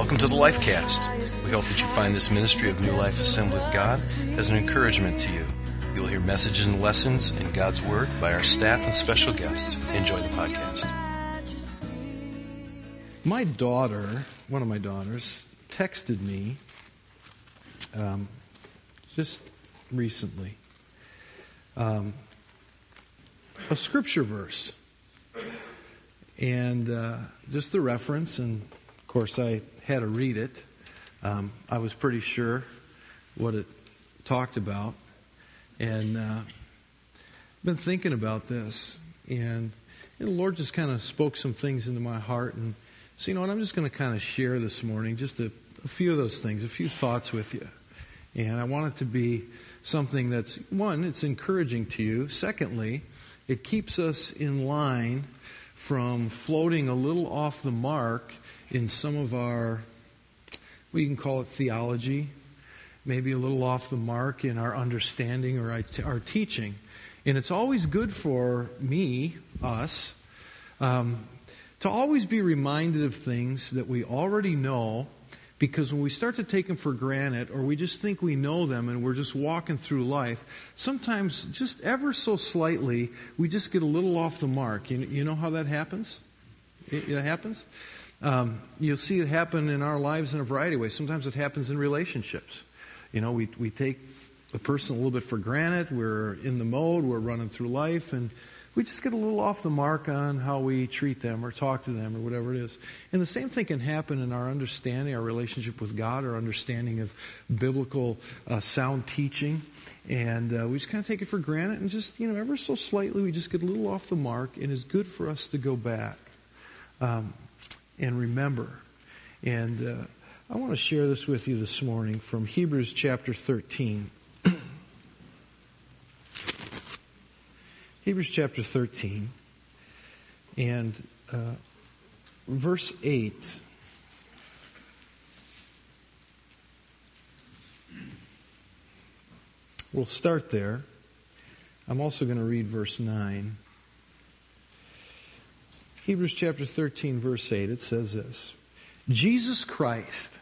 Welcome to the Lifecast. We hope that you find this ministry of New Life Assembly of God as an encouragement to you. You'll hear messages and lessons in God's Word by our staff and special guests. Enjoy the podcast. My daughter, one of my daughters, texted me just recently a scripture verse. And just the reference, and of course I had to read it. I was pretty sure what it talked about. And been thinking about this. And the Lord just kind of spoke some things into my heart. And so, you know what, I'm just going to kind of share this morning just a few of those things, a few thoughts with you. And I want it to be something that's, one, it's encouraging to you. Secondly, it keeps us in line from floating a little off the mark in some of our, we can call it theology, maybe a little off the mark in our understanding or our teaching. And it's always good for us, to always be reminded of things that we already know, because when we start to take them for granted, or we just think we know them and we're just walking through life, sometimes just ever so slightly, we just get a little off the mark. You know how that happens? It happens? You'll see it happen in our lives in a variety of ways. Sometimes it happens in relationships. You know, we take a person a little bit for granted. We're in the mode, we're running through life, and we just get a little off the mark on how we treat them or talk to them or whatever it is. And the same thing can happen in our understanding, our relationship with God, our understanding of biblical sound teaching. And we just kind of take it for granted, and just, you know, ever so slightly we just get a little off the mark, and it's good for us to go back and remember. And I want to share this with you this morning from Hebrews chapter 13. Hebrews chapter 13 and verse 8. We'll start there. I'm also going to read verse 9. Hebrews chapter 13, verse 8, it says this: Jesus Christ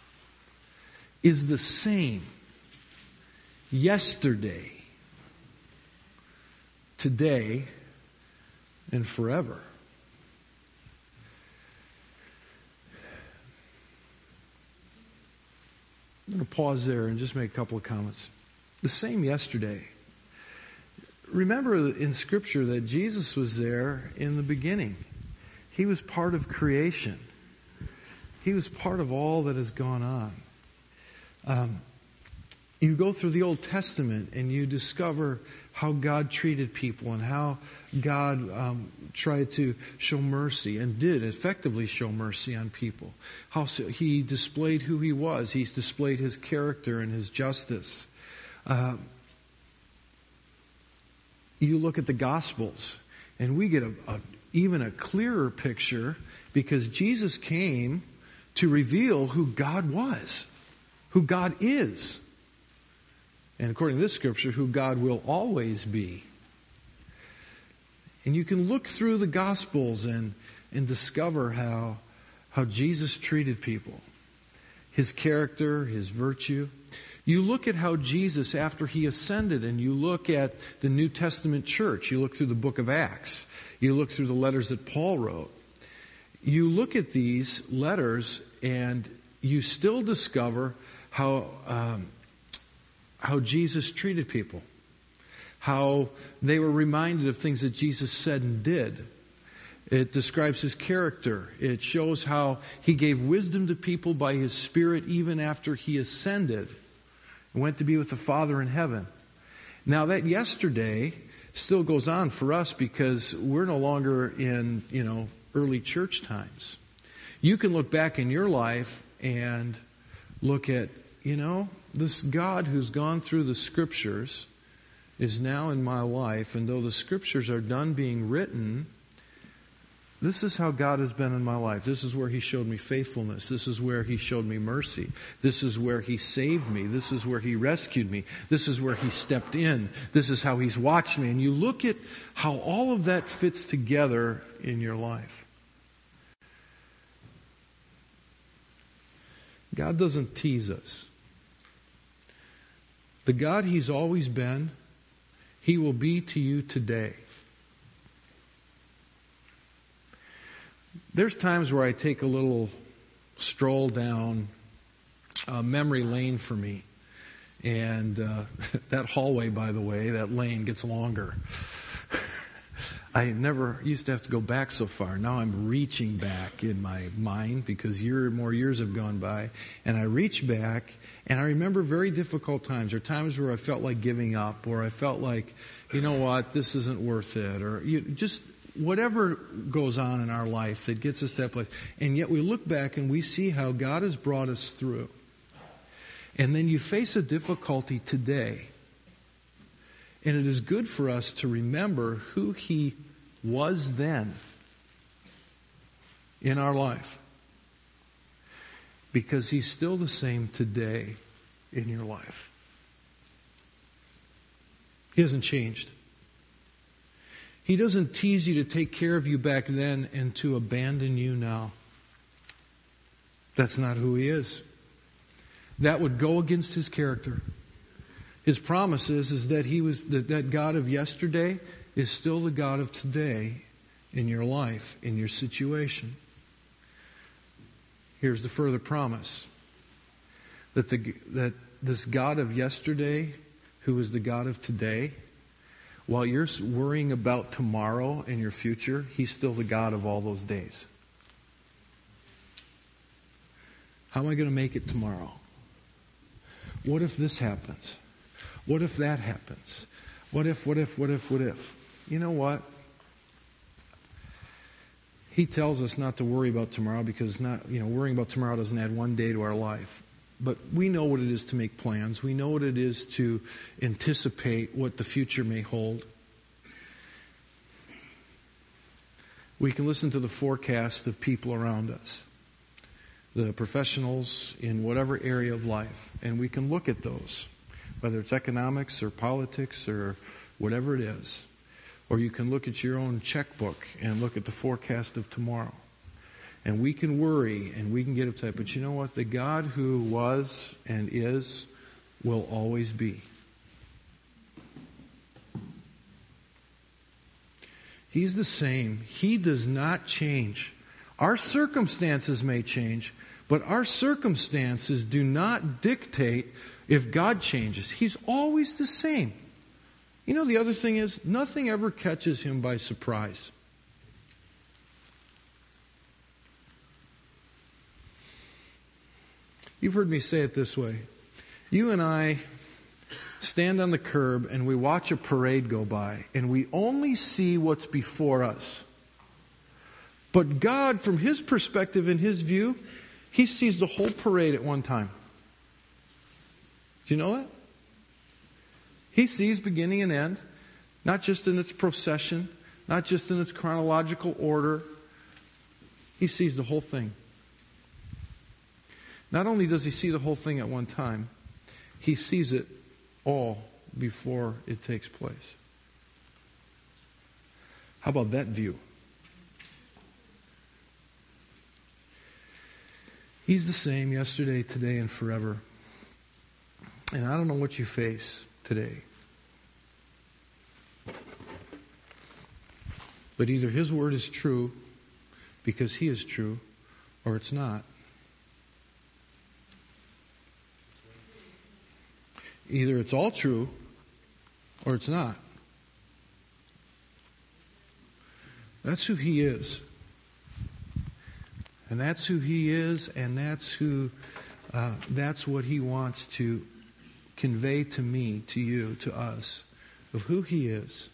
is the same yesterday, today, and forever. I'm going to pause there and just make a couple of comments. The same yesterday. Remember in Scripture that Jesus was there in the beginning. He was part of creation. He was part of all that has gone on. You go through the Old Testament and you discover how God treated people and how God tried to show mercy and did effectively show mercy on people. How He displayed who He was. He's displayed His character and His justice. You look at the Gospels and we get even a clearer picture, because Jesus came to reveal who God was, who God is. And according to this scripture, who God will always be. And you can look through the Gospels and discover how Jesus treated people. His character, His virtue. You look at how Jesus, after He ascended, and you look at the New Testament church. You look through the book of Acts. You look through the letters that Paul wrote. You look at these letters and you still discover how Jesus treated people, how they were reminded of things that Jesus said and did. It describes His character. It shows how He gave wisdom to people by His Spirit even after He ascended and went to be with the Father in heaven. Now that yesterday still goes on for us, because we're no longer in, early church times. You can look back in your life and look at, this God who's gone through the Scriptures is now in my life, and though the Scriptures are done being written, this is how God has been in my life. This is where He showed me faithfulness. This is where He showed me mercy. This is where He saved me. This is where He rescued me. This is where He stepped in. This is how He's watched me. And you look at how all of that fits together in your life. God doesn't tease us. The God He's always been, He will be to you today. There's times where I take a little stroll down memory lane for me. And that hallway, by the way, that lane gets longer. I never used to have to go back so far. Now I'm reaching back in my mind because more years have gone by. And I reach back and I remember very difficult times. There are times where I felt like giving up, or I felt like, you know what, this isn't worth it, or just whatever goes on in our life that gets us to that place. And yet we look back and we see how God has brought us through. And then you face a difficulty today. And it is good for us to remember who He was then in our life. Because He's still the same today in your life. He hasn't changed. He doesn't tease you to take care of you back then and to abandon you now. That's not who He is. That would go against His character. His promise is that that God of yesterday is still the God of today in your life, in your situation. Here's the further promise. That this God of yesterday, who is the God of today, while you're worrying about tomorrow and your future, He's still the God of all those days. How am I going to make it tomorrow? What if this happens? What if that happens? What if? You know what? He tells us not to worry about tomorrow because worrying about tomorrow doesn't add one day to our life. But we know what it is to make plans. We know what it is to anticipate what the future may hold. We can listen to the forecast of people around us, the professionals in whatever area of life, and we can look at those, whether it's economics or politics or whatever it is. Or you can look at your own checkbook and look at the forecast of tomorrow. And we can worry and we can get upset. But you know what? The God who was and is will always be. He's the same. He does not change. Our circumstances may change, but our circumstances do not dictate if God changes. He's always the same. You know, the other thing is, nothing ever catches Him by surprise. You've heard me say it this way. You and I stand on the curb and we watch a parade go by, and we only see what's before us. But God, from His perspective and His view, He sees the whole parade at one time. Do you know that? He sees beginning and end, not just in its procession, not just in its chronological order. He sees the whole thing. Not only does He see the whole thing at one time, He sees it all before it takes place. How about that view? He's the same yesterday, today, and forever. And I don't know what you face today. But either His word is true because He is true, or it's not. Either it's all true or it's not. That's who He is. And that's who He is, and that's what He wants to convey to me, to you, to us, of who He is.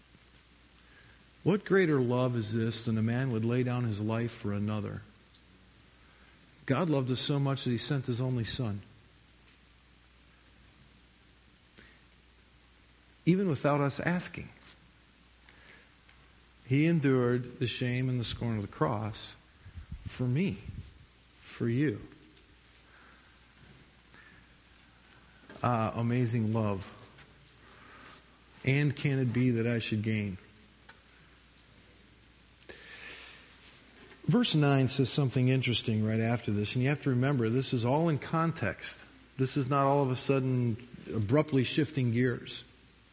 What greater love is this than a man would lay down his life for another? God loved us so much that He sent His only Son. Even without us asking. He endured the shame and the scorn of the cross for me, for you. Amazing love. And can it be that I should gain? Verse 9 says something interesting right after this, and you have to remember this is all in context. This is not all of a sudden abruptly shifting gears.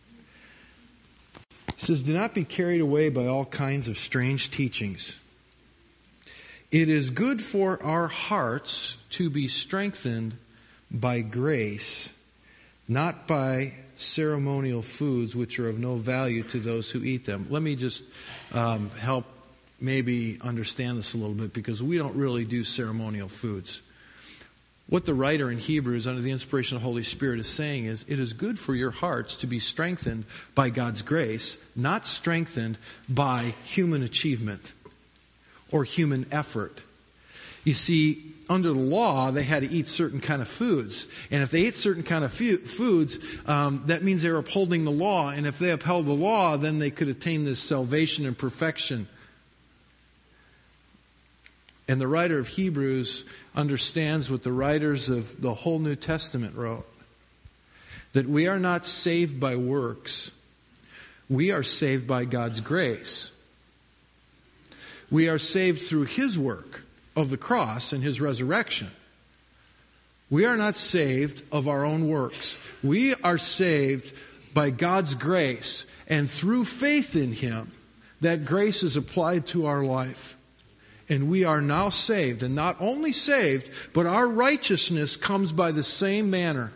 It says, "Do not be carried away by all kinds of strange teachings. It is good for our hearts to be strengthened by grace, not by ceremonial foods which are of no value to those who eat them." Let me just help maybe understand this a little bit, because we don't really do ceremonial foods. What the writer in Hebrews, under the inspiration of the Holy Spirit, is saying is, it is good for your hearts to be strengthened by God's grace, not strengthened by human achievement or human effort. You see, under the law, they had to eat certain kind of foods. And if they ate certain kind of foods, that means they were upholding the law. And if they upheld the law, then they could attain this salvation and perfection. And the writer of Hebrews understands what the writers of the whole New Testament wrote. That we are not saved by works. We are saved by God's grace. We are saved through His work of the cross and His resurrection. We are not saved of our own works. We are saved by God's grace. And through faith in Him, that grace is applied to our life. And we are now saved. And not only saved, but our righteousness comes by the same manner.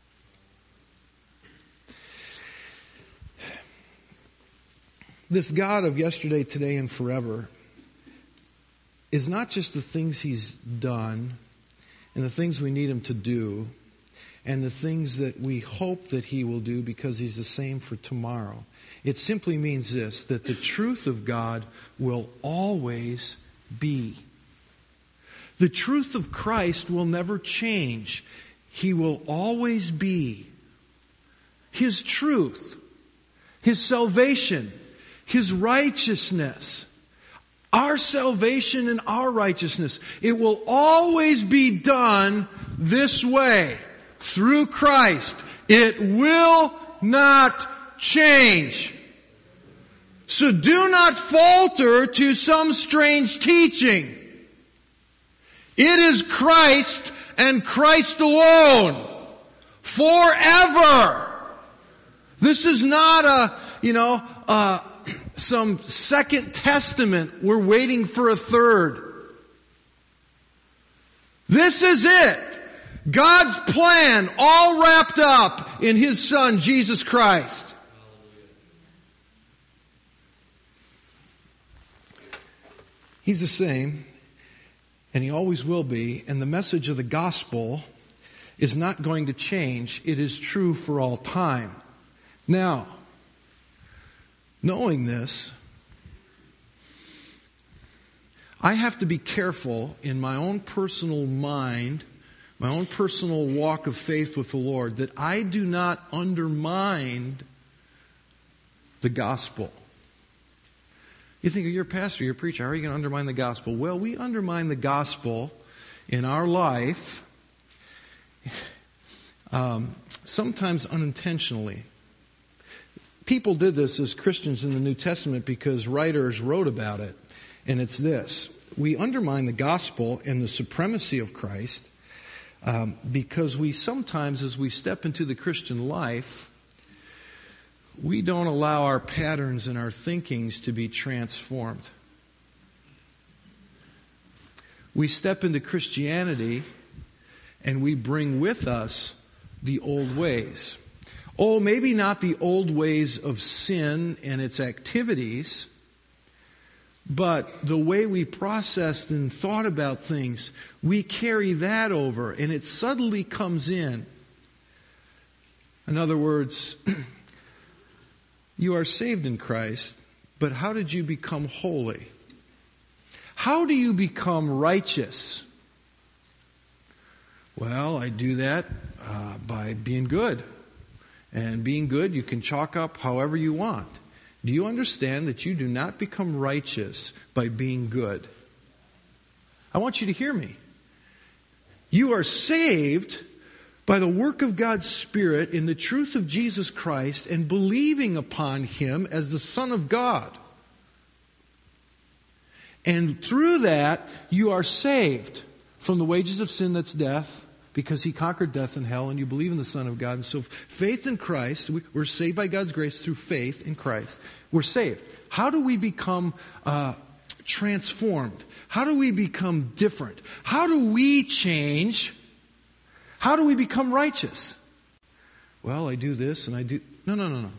This God of yesterday, today, and forever is not just the things He's done and the things we need Him to do and the things that we hope that He will do because He's the same for tomorrow. It simply means this, that the truth of God will always be. The truth of Christ will never change. He will always be. His truth, His salvation, His righteousness, our salvation and our righteousness, it will always be done this way, through Christ. It will not change. So do not falter to some strange teaching. It is Christ and Christ alone. Forever. This is not some Second Testament. We're waiting for a third. This is it. God's plan all wrapped up in His Son, Jesus Christ. He's the same, and He always will be, and the message of the gospel is not going to change. It is true for all time. Now, knowing this, I have to be careful in my own personal mind, my own personal walk of faith with the Lord, that I do not undermine the gospel. You think, you're a pastor, you're a preacher, how are you going to undermine the gospel? Well, we undermine the gospel in our life, sometimes unintentionally. People did this as Christians in the New Testament because writers wrote about it. And it's this. We undermine the gospel and the supremacy of Christ because we sometimes, as we step into the Christian life, we don't allow our patterns and our thinkings to be transformed. We step into Christianity and we bring with us the old ways. Oh, maybe not the old ways of sin and its activities, but the way we processed and thought about things, we carry that over and it subtly comes in. In other words, you are saved in Christ, but how did you become holy? How do you become righteous? Well, I do that by being good. And being good, you can chalk up however you want. Do you understand that you do not become righteous by being good? I want you to hear me. You are saved by the work of God's Spirit in the truth of Jesus Christ and believing upon Him as the Son of God. And through that, you are saved from the wages of sin, that's death, because He conquered death and hell, and you believe in the Son of God. And so faith in Christ, we're saved by God's grace through faith in Christ. We're saved. How do we become transformed? How do we become different? How do we change? How do we become righteous? Well, I do this and I do... No.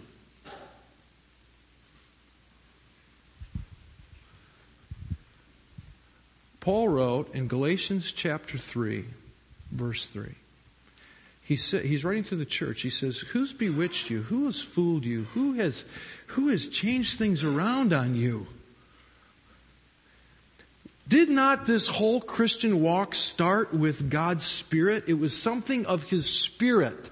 Paul wrote in Galatians chapter 3, verse 3. He's writing to the church. He says, who's bewitched you? Who has fooled you? Who has changed things around on you? Did not this whole Christian walk start with God's Spirit? It was something of His Spirit.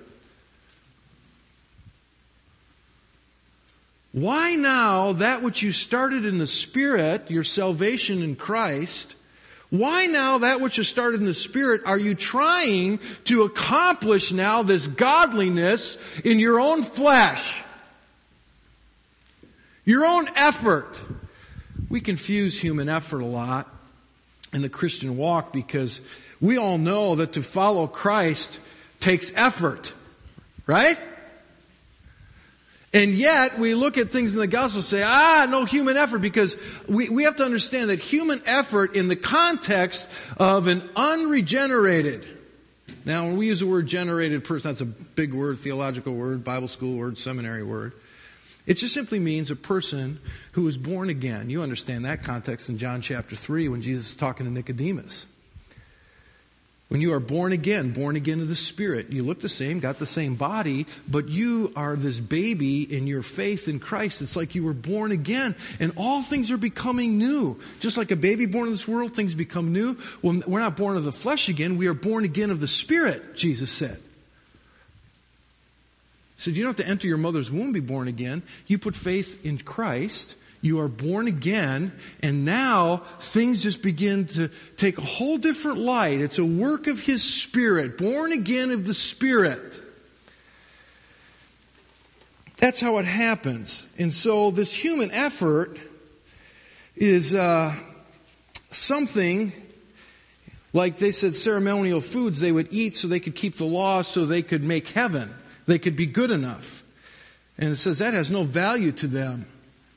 Why now that which you started in the Spirit, your salvation in Christ, why now that which you started in the Spirit are you trying to accomplish now this godliness in your own flesh? Your own effort. We confuse human effort a lot in the Christian walk because we all know that to follow Christ takes effort. Right? And yet, we look at things in the gospel and say, no human effort, because we have to understand that human effort in the context of an unregenerated. Now, when we use the word generated person, that's a big word, theological word, Bible school word, seminary word. It just simply means a person who is born again. You understand that context in John chapter 3 when Jesus is talking to Nicodemus. When you are born again of the Spirit, you look the same, got the same body, but you are this baby in your faith in Christ. It's like you were born again, and all things are becoming new. Just like a baby born in this world, things become new. Well, we're not born of the flesh again, we are born again of the Spirit, Jesus said. He said, you don't have to enter your mother's womb to be born again. You put faith in Christ. You are born again, and now things just begin to take a whole different light. It's a work of His Spirit, born again of the Spirit. That's how it happens. And so this human effort is something like they said ceremonial foods they would eat so they could keep the law, so they could make heaven. They could be good enough. And it says that has no value to them.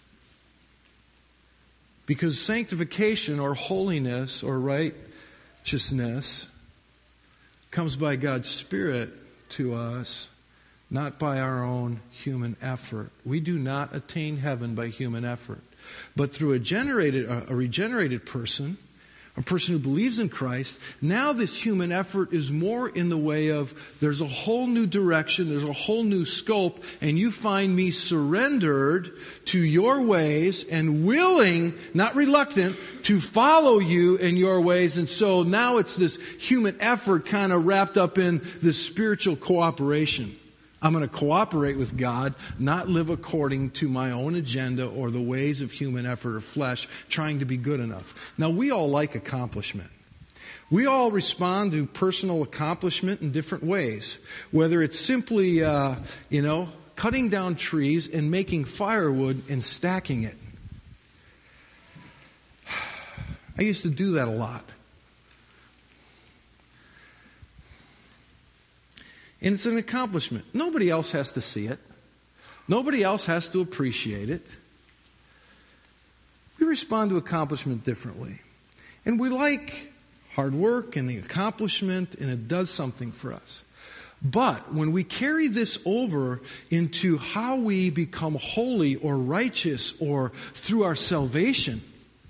Because sanctification or holiness or righteousness comes by God's Spirit to us, not by our own human effort. We do not attain heaven by human effort. But through a regenerated person, a person who believes in Christ, now this human effort is more in the way of there's a whole new direction, there's a whole new scope, and you find me surrendered to your ways and willing, not reluctant, to follow you in your ways. And so now it's this human effort kind of wrapped up in this spiritual cooperation. I'm going to cooperate with God, not live according to my own agenda or the ways of human effort or flesh, trying to be good enough. Now, we all like accomplishment. We all respond to personal accomplishment in different ways. Whether it's simply, cutting down trees and making firewood and stacking it. I used to do that a lot. And it's an accomplishment. Nobody else has to see it. Nobody else has to appreciate it. We respond to accomplishment differently. And we like hard work and the accomplishment, and it does something for us. But when we carry this over into how we become holy or righteous or through our salvation,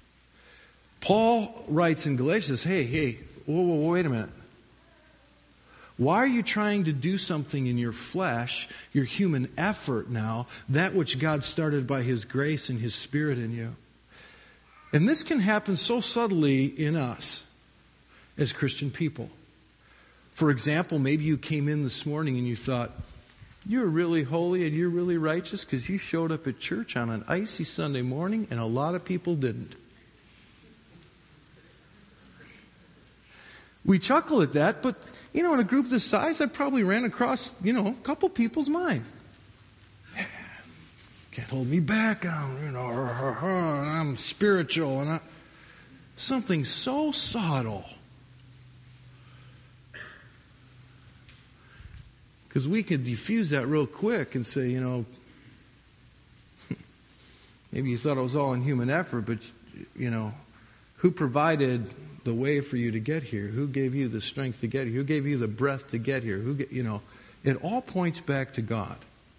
Paul writes in Galatians, hey, wait a minute. Why are you trying to do something in your flesh, your human effort now, that which God started by His grace and His Spirit in you? And this can happen so subtly in us as Christian people. For example, maybe you came in this morning and you thought, you're really holy and you're really righteous because you showed up at church on an icy Sunday morning and a lot of people didn't. We chuckle at that, but, in a group this size, I probably ran across, a couple people's mind. Can't hold me back. I'm spiritual. something so subtle. Because we could diffuse that real quick and say, maybe you thought it was all in human effort, but, who provided the way for you to get here? Who gave you the strength to get here? Who gave you the breath to get here? It all points back to God.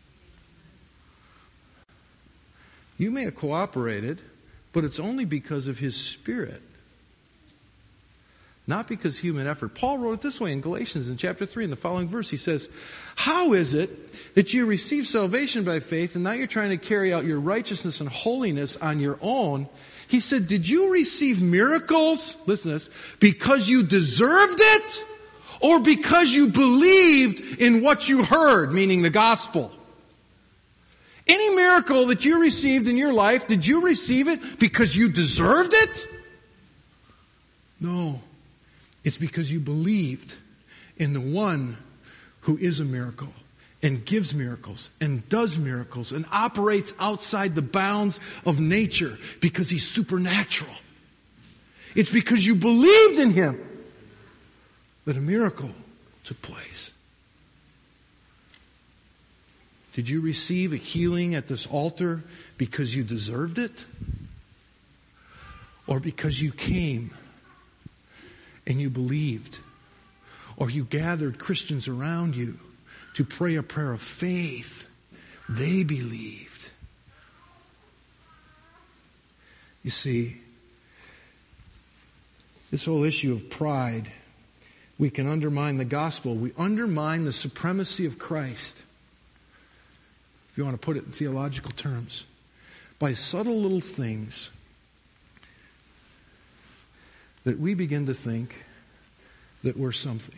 You may have cooperated, but it's only because of His Spirit. Not because human effort. Paul wrote it this way in Galatians in chapter 3 in the following verse. He says, how is it that you receive salvation by faith and now you're trying to carry out your righteousness and holiness on your own? He said, did you receive miracles, listen to this, because you deserved it or because you believed in what you heard, meaning the gospel? Any miracle that you received in your life, did you receive it because you deserved it? No. It's because you believed in the one who is a miracle and gives miracles and does miracles and operates outside the bounds of nature because He's supernatural. It's because you believed in Him that a miracle took place. Did you receive a healing at this altar because you deserved it? Or because you came and you believed? Or you gathered Christians around you to pray a prayer of faith? They believed. You see, this whole issue of pride, we can undermine the gospel. We undermine the supremacy of Christ, if you want to put it in theological terms, by subtle little things that we begin to think that we're something.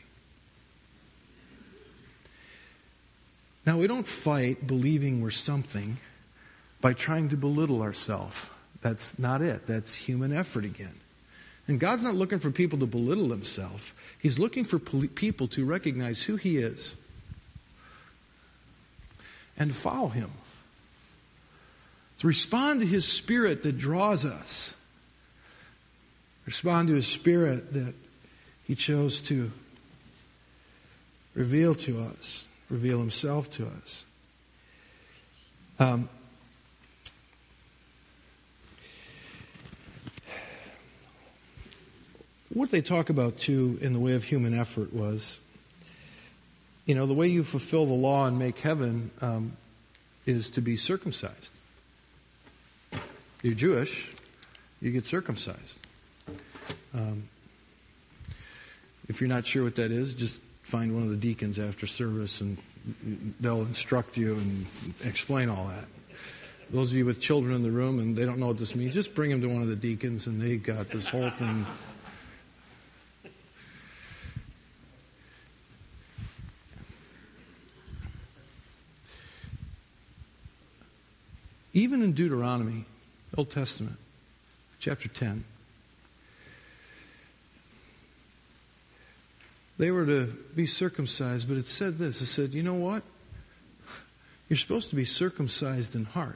Now, we don't fight believing we're something by trying to belittle ourselves. That's not it. That's human effort again. And God's not looking for people to belittle themselves. He's looking for people to recognize who He is and to follow Him. To respond to His Spirit that draws us. Respond to His Spirit that He chose to reveal to us, reveal Himself to us. What they talk about, too, in the way of human effort was, the way you fulfill the law and make heaven is to be circumcised. You're Jewish, you get circumcised. If you're not sure what that is, just find one of the deacons after service and they'll instruct you and explain all that. Those of you with children in the room and they don't know what this means, just bring them to one of the deacons and they got this whole thing. Even in Deuteronomy, Old Testament, chapter 10, they were to be circumcised, but it said this. It said, you know what? You're supposed to be circumcised in heart.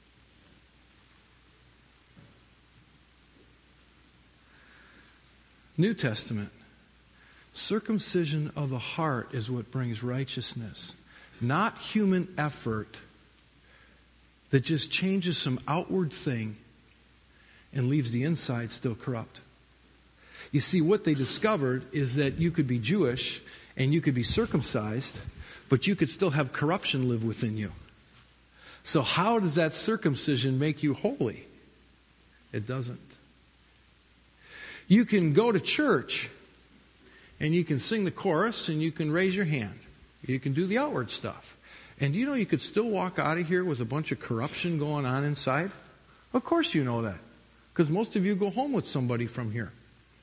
New Testament, circumcision of the heart is what brings righteousness, not human effort that just changes some outward thing and leaves the inside still corrupt. You see, what they discovered is that you could be Jewish and you could be circumcised, but you could still have corruption live within you. So how does that circumcision make you holy? It doesn't. You can go to church and you can sing the chorus and you can raise your hand. You can do the outward stuff. And you could still walk out of here with a bunch of corruption going on inside? Of course you know that. Because most of you go home with somebody from here.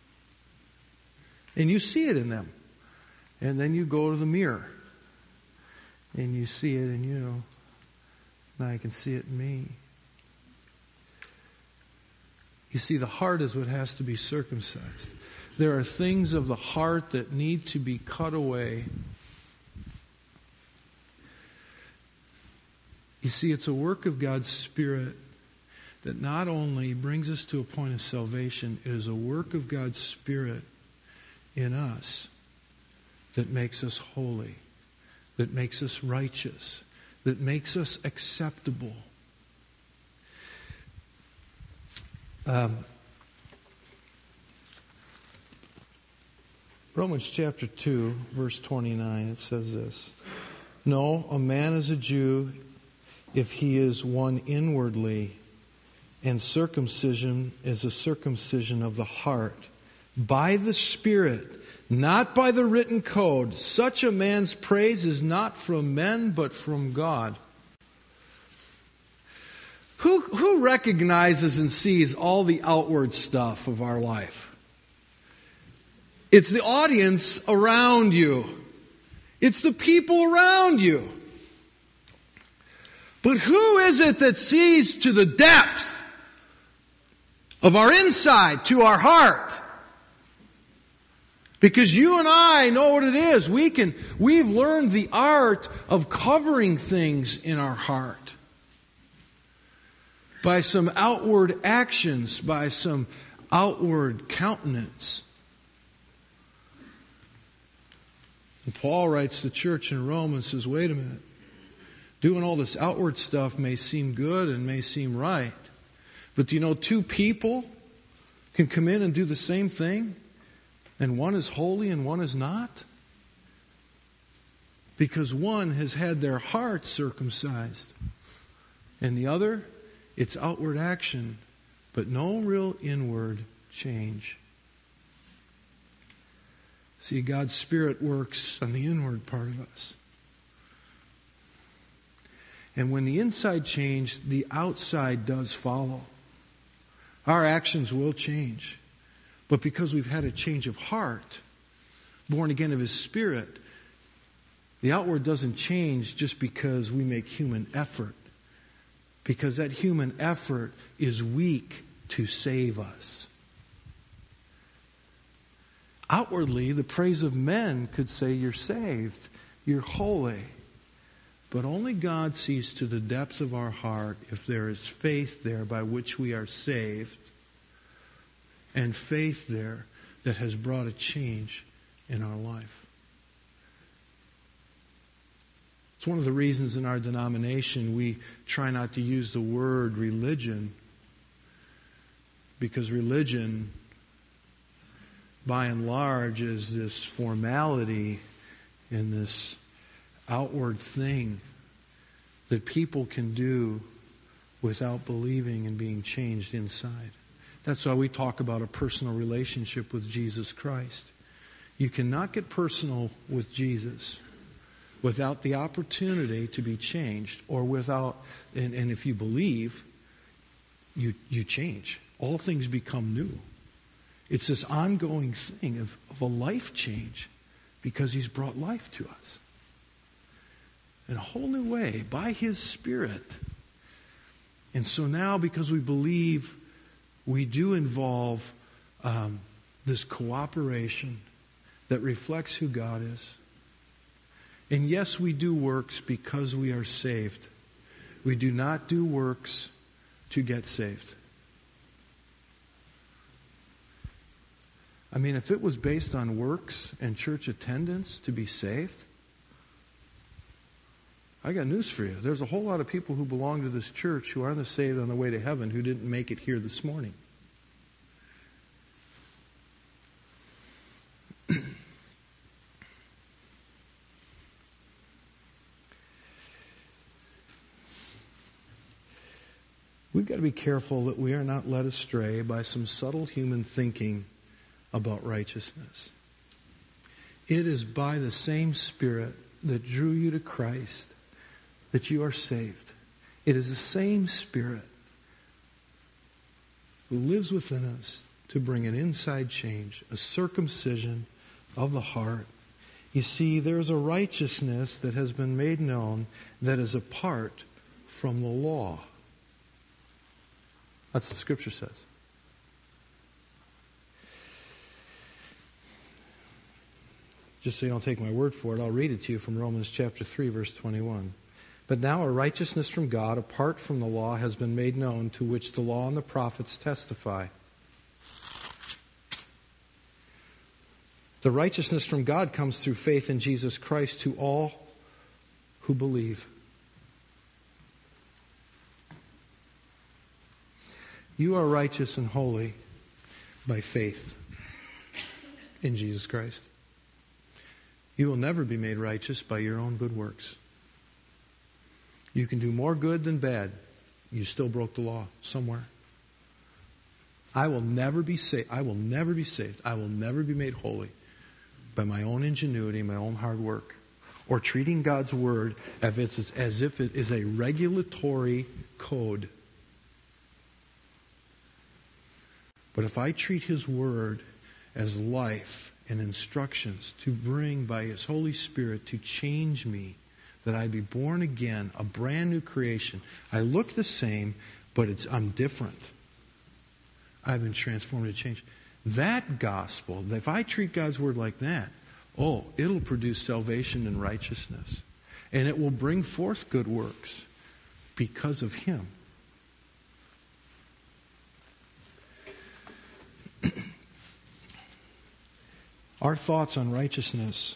And you see it in them. And then you go to the mirror. And you see it and now I can see it in me. You see, the heart is what has to be circumcised. There are things of the heart that need to be cut away. You see, it's a work of God's Spirit that not only brings us to a point of salvation, it is a work of God's Spirit in us that makes us holy, that makes us righteous, that makes us acceptable. Romans chapter 2, verse 29, it says this: "No, a man is a Jew if he is one inwardly, and circumcision is a circumcision of the heart, by the Spirit, not by the written code. Such a man's praise is not from men, but from God." Who recognizes and sees all the outward stuff of our life? It's the audience around you. It's the people around you. But who is it that sees to the depth of our inside, to our heart? Because you and I know what it is. We've learned the art of covering things in our heart by some outward actions, by some outward countenance. And Paul writes to the church in Rome and says, wait a minute. Doing all this outward stuff may seem good and may seem right. But do you know two people can come in and do the same thing? And one is holy and one is not? Because one has had their heart circumcised. And the other, it's outward action, but no real inward change. See, God's Spirit works on the inward part of us. And when the inside changes, the outside does follow. Our actions will change. But because we've had a change of heart, born again of His Spirit, the outward doesn't change just because we make human effort. Because that human effort is weak to save us. Outwardly, the praise of men could say you're saved, you're holy. But only God sees to the depths of our heart if there is faith there by which we are saved, and faith there that has brought a change in our life. It's one of the reasons in our denomination we try not to use the word religion, because religion, by and large, is this formality and this outward thing that people can do without believing and being changed inside. That's why we talk about a personal relationship with Jesus Christ. You cannot get personal with Jesus without the opportunity to be changed, or without, and if you believe, you change. All things become new. It's this ongoing thing of a life change because He's brought life to us in a whole new way by His Spirit. And so now, because we believe, we do involve this cooperation that reflects who God is. And yes, we do works because we are saved. We do not do works to get saved. I mean, if it was based on works and church attendance to be saved, I got news for you. There's a whole lot of people who belong to this church who aren't saved on the way to heaven who didn't make it here this morning. We've got to be careful that we are not led astray by some subtle human thinking about righteousness. It is by the same Spirit that drew you to Christ that you are saved. It is the same Spirit who lives within us to bring an inside change, a circumcision of the heart. You see, there's a righteousness that has been made known that is apart from the law. That's what Scripture says. Just so you don't take my word for it, I'll read it to you from Romans chapter 3, verse 21. But now a righteousness from God, apart from the law, has been made known, to which the law and the prophets testify. The righteousness from God comes through faith in Jesus Christ to all who believe. You are righteous and holy by faith in Jesus Christ. You will never be made righteous by your own good works. You can do more good than bad. You still broke the law somewhere. I will never be saved. I will never be saved. I will never be made holy by my own ingenuity, my own hard work, or treating God's word as if it is a regulatory code. But if I treat His word as life and instructions to bring by His Holy Spirit to change me, that I be born again, a brand new creation. I look the same, but I'm different. I've been transformed and changed. That gospel, if I treat God's word like that, it'll produce salvation and righteousness. And it will bring forth good works because of Him. Our thoughts on righteousness.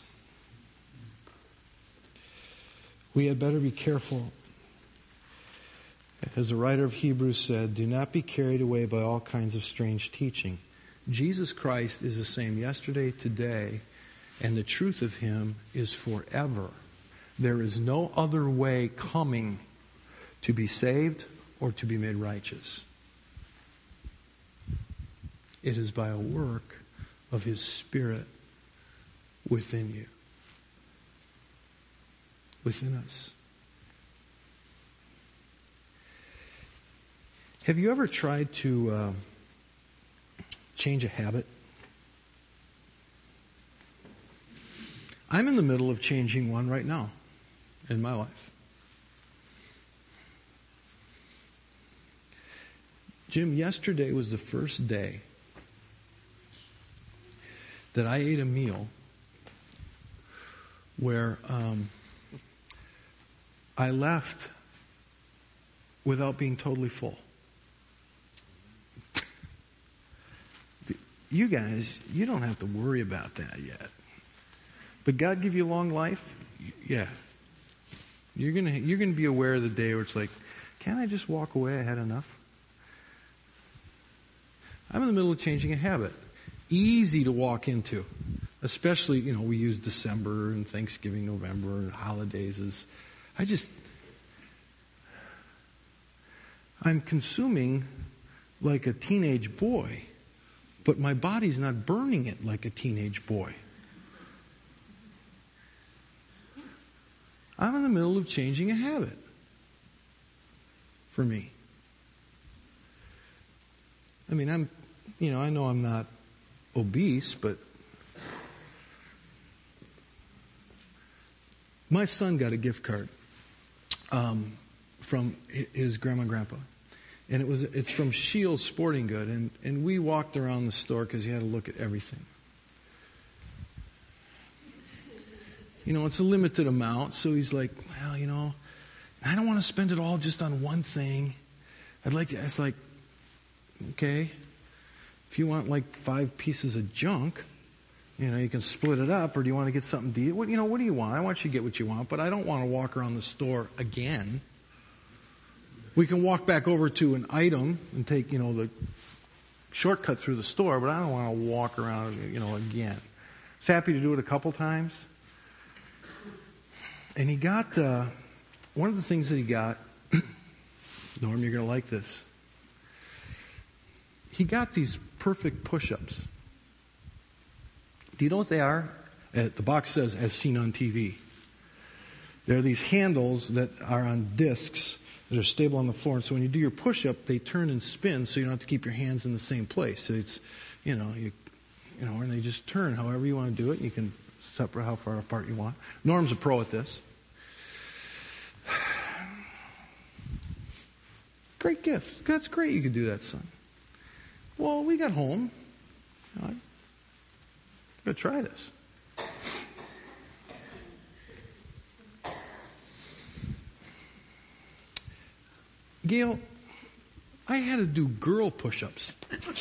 We had better be careful. As the writer of Hebrews said, do not be carried away by all kinds of strange teaching. Jesus Christ is the same yesterday, today, and the truth of Him is forever. There is no other way coming to be saved or to be made righteous. It is by a work of His Spirit within you. Within us. Have you ever tried to change a habit? I'm in the middle of changing one right now in my life. Jim, yesterday was the first day that I ate a meal where I left without being totally full. You guys, you don't have to worry about that yet. But God give you long life? Yeah. You're gonna be aware of the day where it's like, can't I just walk away? I had enough. I'm in the middle of changing a habit. Easy to walk into. Especially, we use December and Thanksgiving, November, and holidays. I'm consuming like a teenage boy, but my body's not burning it like a teenage boy. I'm in the middle of changing a habit for me. I mean, I know I'm not obese, but my son got a gift card from his grandma and grandpa. And it's from Shields Sporting Good. And we walked around the store because you had to look at everything. It's a limited amount. So he's like, well, I don't want to spend it all just on one thing. I'd like to. It's like, okay, if you want like 5 pieces of junk, you can split it up, or do you want to get something to eat? What do you want? I want you to get what you want, but I don't want to walk around the store again. We can walk back over to an item and take, the shortcut through the store, but I don't want to walk around, again. He's happy to do it a couple times. And he got, one of the things that he got, Norm, you're going to like this. He got these perfect push-ups. Do you know what they are? The box says, as seen on TV. They're these handles that are on discs that are stable on the floor. And so when you do your push-up, they turn and spin so you don't have to keep your hands in the same place. So it's, and they just turn however you want to do it. You can separate how far apart you want. Norm's a pro at this. Great gift. That's great you could do that, son. Well, we got home. I'm going to try this. Gail, I had to do girl push-ups.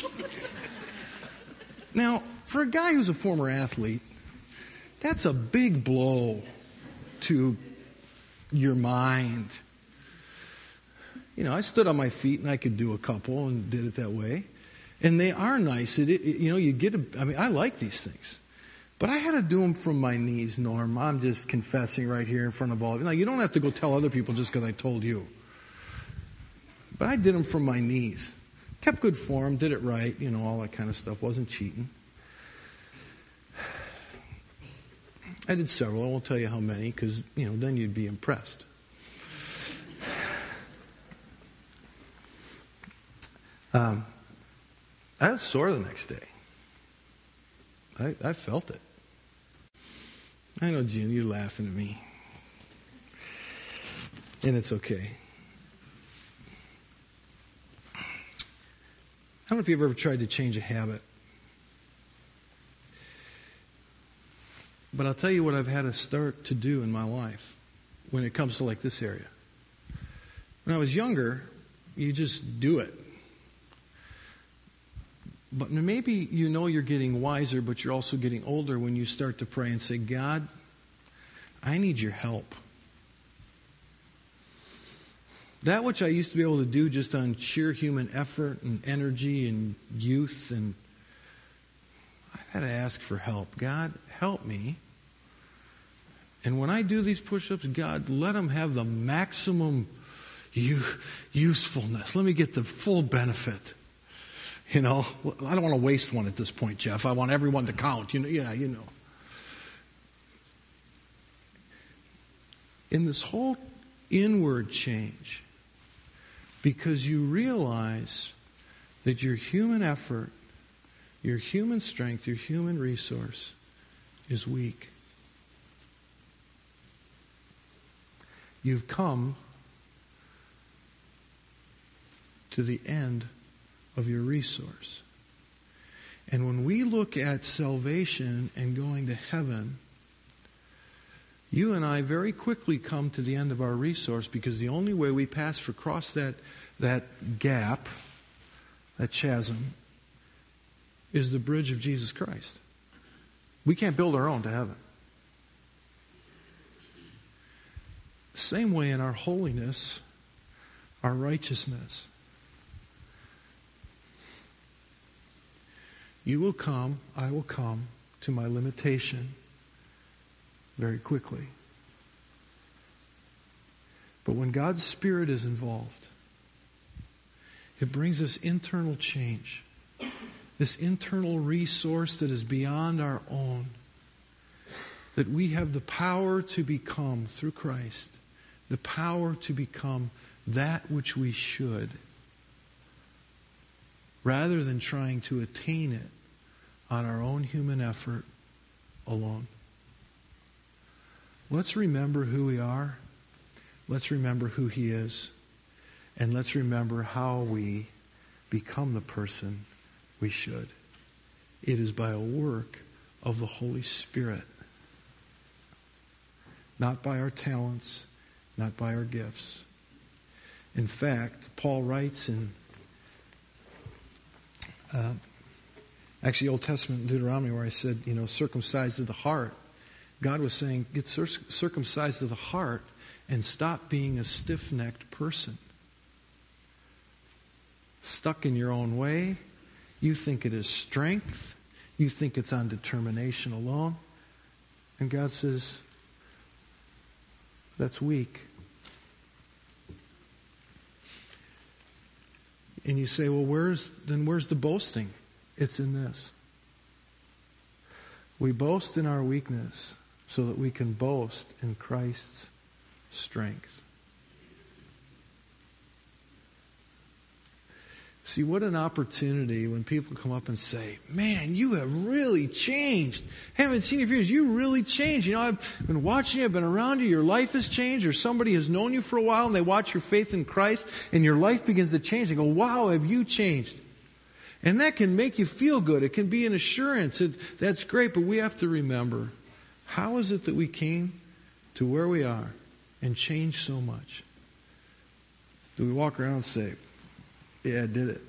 Now, for a guy who's a former athlete, that's a big blow to your mind. I stood on my feet and I could do a couple and did it that way. And they are nice. I like these things. But I had to do them from my knees, Norm. I'm just confessing right here in front of all of you. Now, you don't have to go tell other people just because I told you. But I did them from my knees. Kept good form, did it right, all that kind of stuff. Wasn't cheating. I did several. I won't tell you how many because, then you'd be impressed. I was sore the next day. I felt it. I know, June, you're laughing at me. And it's okay. I don't know if you've ever tried to change a habit. But I'll tell you what I've had to start to do in my life when it comes to like this area. When I was younger, you just do it. But maybe you're getting wiser, but you're also getting older when you start to pray and say, God, I need your help. That which I used to be able to do just on sheer human effort and energy and youth, and I've had to ask for help. God, help me. And when I do these push-ups, God, let them have the maximum usefulness. Let me get the full benefit. I don't want to waste one at this point, Jeff. I want everyone to count. In this whole inward change, because you realize that your human effort, your human strength, your human resource is weak. You've come to the end of your resource. And when we look at salvation and going to heaven, you and I very quickly come to the end of our resource because the only way we cross that gap, that chasm, is the bridge of Jesus Christ. We can't build our own to heaven. Same way in our holiness, our righteousness. You will come, I will come to my limitation very quickly. But when God's Spirit is involved, it brings us internal change. This internal resource that is beyond our own. That we have the power to become, through Christ, the power to become that which we should, rather than trying to attain it on our own human effort alone. Let's remember who we are. Let's remember who He is. And let's remember how we become the person we should. It is by a work of the Holy Spirit. Not by our talents, not by our gifts. In fact, Paul writes in Old Testament Deuteronomy, where I said, circumcised of the heart. God was saying, get circumcised of the heart and stop being a stiff-necked person. Stuck in your own way. You think it is strength. You think it's on determination alone. And God says, that's weak. And you say, well, where's the boasting? It's in this. We boast in our weakness so that we can boast in Christ's strength. See, what an opportunity when people come up and say, man, you have really changed. Haven't seen you for years. You really changed. I've been watching you. I've been around you. Your life has changed. Or somebody has known you for a while and they watch your faith in Christ and your life begins to change. They go, wow, have you changed? And that can make you feel good. It can be an assurance. That's great, but we have to remember, how is it that we came to where we are and changed so much? Do we walk around and say, yeah, I did it?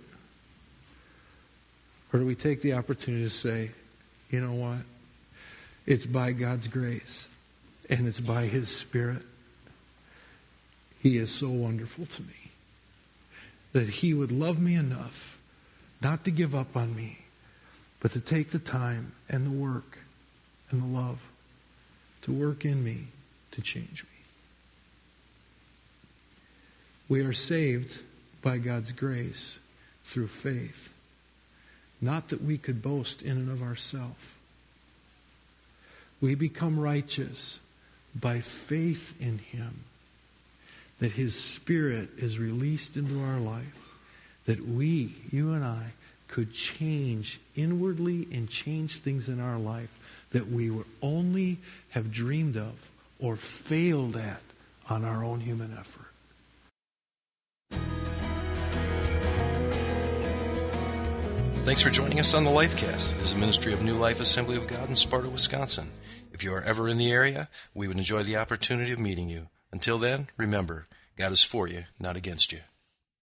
Or do we take the opportunity to say, you know what? It's by God's grace and it's by His Spirit. He is so wonderful to me that He would love me enough not to give up on me, but to take the time and the work and the love to work in me to change me. We are saved by God's grace through faith, not that we could boast in and of ourselves. We become righteous by faith in Him, that His Spirit is released into our life, that we, you and I, could change inwardly and change things in our life that we would only have dreamed of or failed at on our own human effort. Thanks for joining us on the Lifecast. It is a ministry of New Life Assembly of God in Sparta, Wisconsin. If you are ever in the area, we would enjoy the opportunity of meeting you. Until then, remember, God is for you, not against you.